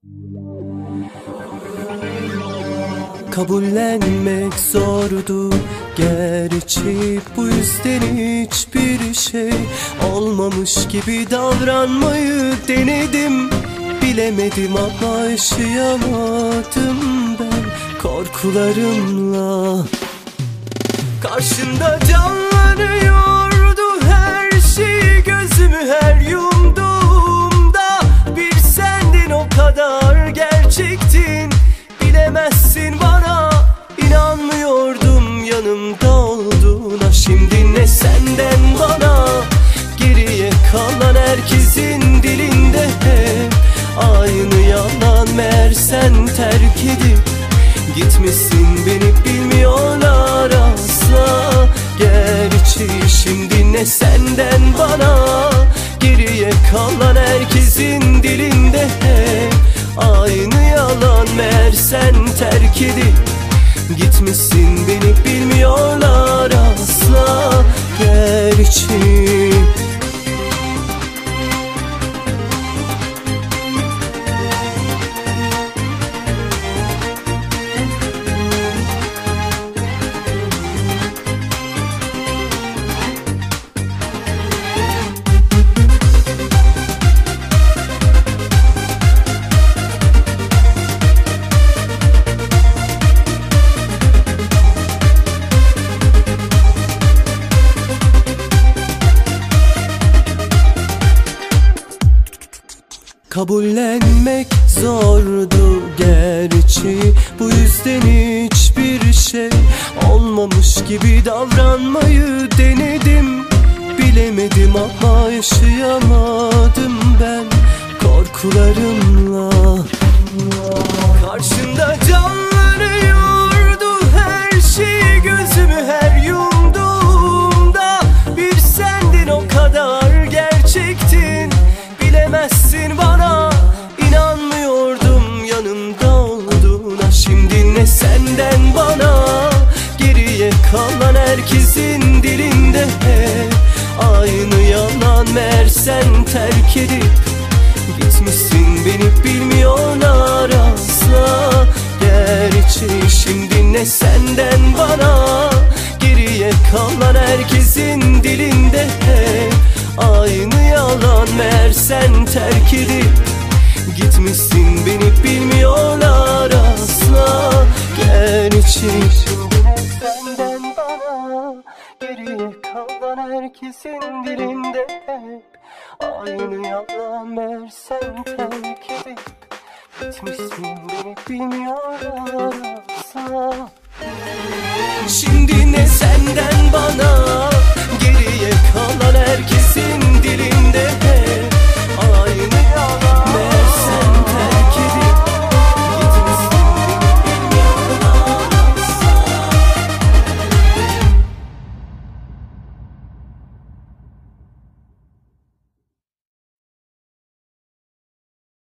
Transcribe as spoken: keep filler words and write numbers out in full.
Kabullenmek zordu gerçi, bu yüzden hiçbir şey olmamış gibi davranmayı denedim. Bilemedim ama yaşayamadım ben korkularımla. Karşında canlanıyordu her şey, gözümü her yumduğumda bir sendin, o kadar gerçektin. Bilemezsin, bana inanmıyordum yanımda olduğuna. Şimdi ne senden bana, geriye kalan herkesin dilinde hep aynı yalan. Meğer sen terk edip gitmişsin, beni bilmiyorlar asla gerçi. Şimdi ne senden bana, geriye kalan herkesin dilinde hep aynı yalan. Meğer sen terk edip gitmişsin, beni bilmiyorlar asla gerçi. Kabullenmek zordu gerçi, bu yüzden hiçbir şey olmamış gibi davranmayı denedim. Bilemedim ama yaşayamadım ben korkularımla. Karşında canlanıyordu her şey, gözümü her yumduğumda bir sendin, o kadar gerçektin. Bilemezsin, bana inanmıyordum yanımda olduğuna. Şimdi ne senden bana, geriye kalan herkesin dilinde hep aynı yalan. Meğer sen terk edip gitmişsin, beni bilmiyorlar asla gerçi. Şimdi ne senden bana, geriye kalan herkesin dilinde hep aynı yalan. Meğer sen terk edip gitmişsin, beni bilmiyorlar asla gerçi. Şimdi ne senden bana, geriye kalan herkesin dilinde hep aynı yalan. Meğer sen terk edip gitmişsin, beni bilmiyorlar asla. Şimdi ne sen